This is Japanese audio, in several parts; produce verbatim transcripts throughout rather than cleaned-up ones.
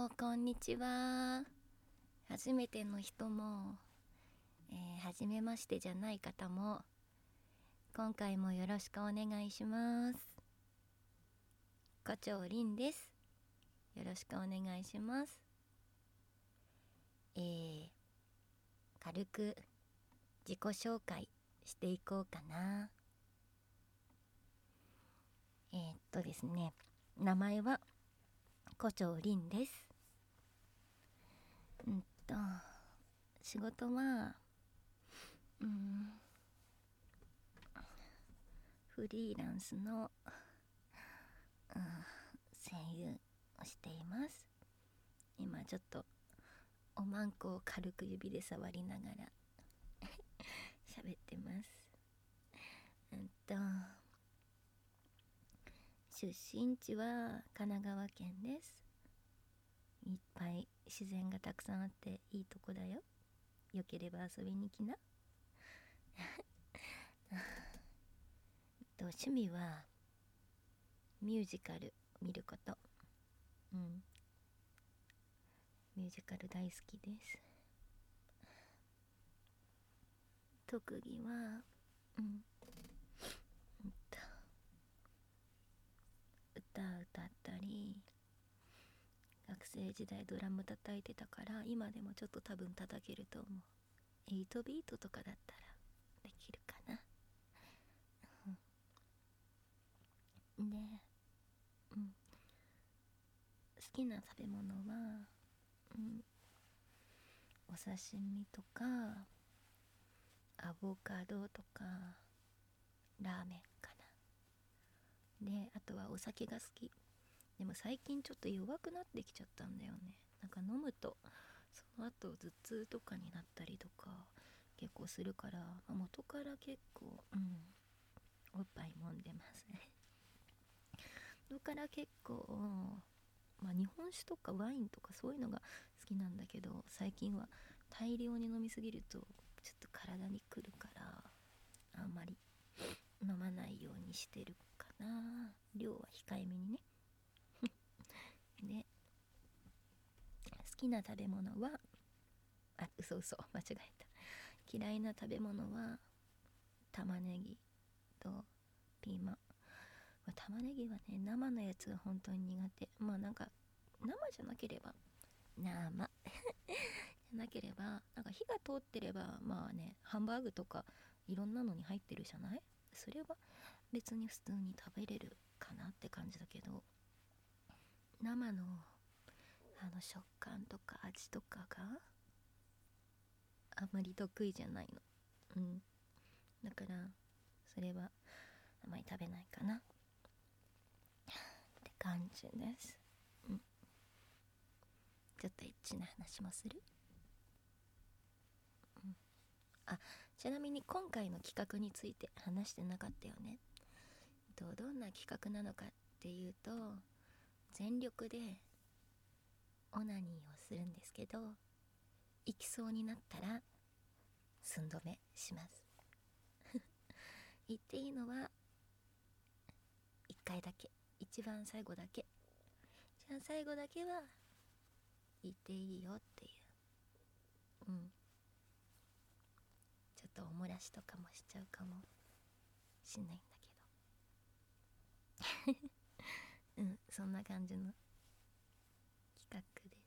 ロー、こんにちは。初めての人も、えー、初めましてじゃない方も、今回もよろしくお願いします。胡蝶凛です。よろしくお願いします。えー、軽く自己紹介していこうかな。えー、っとですね、名前は胡蝶凛です。うんと、仕事は、うん、フリーランスの、うん、声優をしています。今ちょっとおまんこを軽く指で触りながら喋ってます。うんと出身地は神奈川県です。いっぱい自然がたくさんあっていいとこだよ。よければ遊びに来な。と趣味はミュージカル見ること。うん、ミュージカル大好きです。特技は、うん、歌歌歌ったり、学生時代ドラム叩いてたから今でもちょっと多分叩けると思う。エイトビートとかだったらできるかな。で、うん、好きな食べ物は、うん、お刺身とかアボカドとかラーメンかな。で、あとはお酒が好き。でも最近ちょっと弱くなってきちゃったんだよね。なんか飲むとその後頭痛とかになったりとか結構するから、まあ、元から結構、うん、おっぱい飲んでますね。元から結構、まあ、日本酒とかワインとかそういうのが好きなんだけど、最近は大量に飲みすぎるとちょっと体にくるからあんまり飲まないようにしてるかな。量は控えめにね。で、好きな食べ物は、あ、嘘嘘間違えた。嫌いな食べ物は玉ねぎとピーマン。まあ、玉ねぎはね、生のやつが本当に苦手。まあなんか生じゃなければ生じゃなければ、なんか火が通ってれば、まあね、ハンバーグとかいろんなのに入ってるじゃない。それは別に普通に食べれるかなって感じだけど、生のあの食感とか味とかがあんまり得意じゃないの。うん。だからそれはあまり食べないかなって感じです。うん。ちょっとエッチな話もする。うん。あ、ちなみに今回の企画について話してなかったよね。どどんな企画なのかっていうと、全力でオナニーをするんですけど、行きそうになったら寸止めします。言っていいのはいっかいだけ、一番最後だけ。じゃあ最後だけは言っていいよっていう。うん。ちょっとおもらしとかもしちゃうかもしんないんだけど。うん、そんな感じの企画です。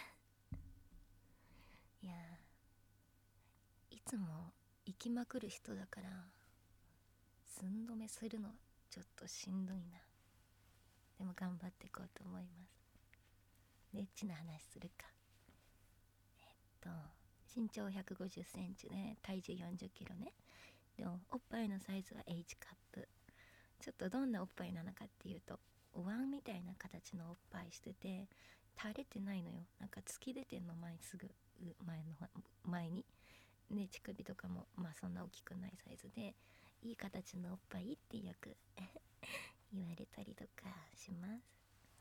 いやー、いつも行きまくる人だから寸止めするのちょっとしんどいな。でも頑張っていこうと思います。でエッチな話するか。えっと身長ひゃくごじゅっセンチで体重よんじゅっキロね。でもおっぱいのサイズは H カップ。ちょっとどんなおっぱいなのかっていうと、お椀みたいな形のおっぱいしてて垂れてないのよ。なんか突き出てんの、前すぐ前の前に。で乳首とかもまあそんな大きくないサイズで、いい形のおっぱいってよく言われたりとかします。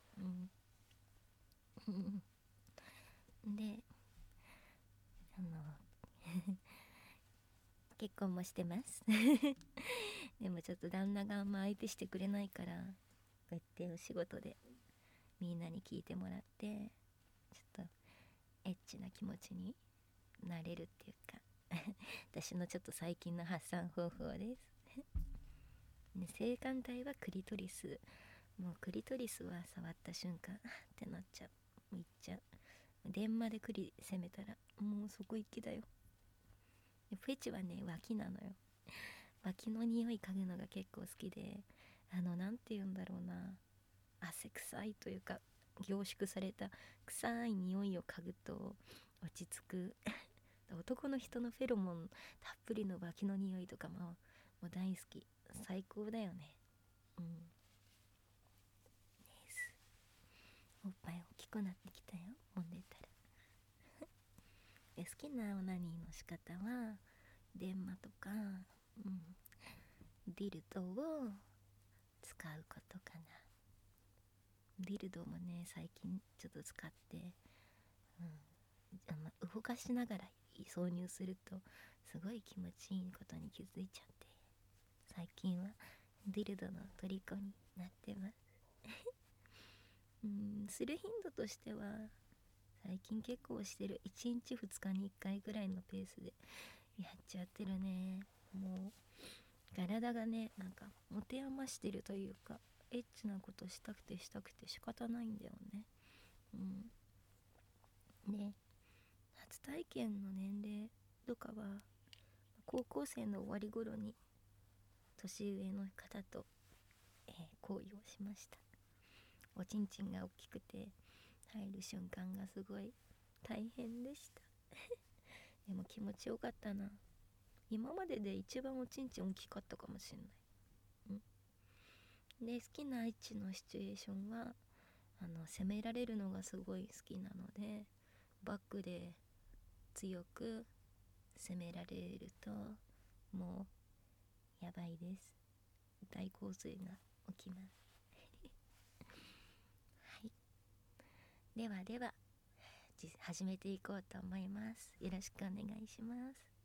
うん。で、あの結婚もしてますでもちょっと旦那があんま相手してくれないから、こうやってお仕事でみんなに聞いてもらって、 ちょっとエッチな気持ちになれるっていうか私のちょっと最近の発散方法ですね、性感帯はクリトリス。もうクリトリスは触った瞬間ってなっちゃう、いっちゃう。電話でクリ攻めたらもうそこ行きだよ。フェチはね、脇なのよ。脇の匂い嗅ぐのが結構好きで、あのなんて言うんだろうな、汗臭いというか凝縮された臭い匂いを嗅ぐと落ち着く男の人のフェロモンたっぷりの脇の匂いとかももう大好き、最高だよね。うんです。おっぱい大きくなってきたよ、揉んでたらで好きなオナニーの仕方は電話とか、うん、ディルドを使うことかな。ディルドもね最近ちょっと使って、うん、あの動かしながら挿入するとすごい気持ちいいことに気づいちゃって、最近はディルドの虜になってますうんする頻度としては最近結構してる、いちにちふつかにいっかいぐらいのペースでやっちゃってるね。もう体がねなんか持て余してるというか、エッチなことしたくてしたくて仕方ないんだよね。うんで初体験の年齢とかは高校生の終わり頃に年上の方と、えー行為をしました。おちんちんが大きくて入る瞬間がすごい大変でしたでも気持ちよかったな。今までで一番おちんちん大きかったかもしれない、うん、で好きなエッチのシチュエーションはあの責められるのがすごい好きなので、バックで強く責められるともうやばいです。大洪水が起きますはい、ではでは始めていこうと思います。よろしくお願いします。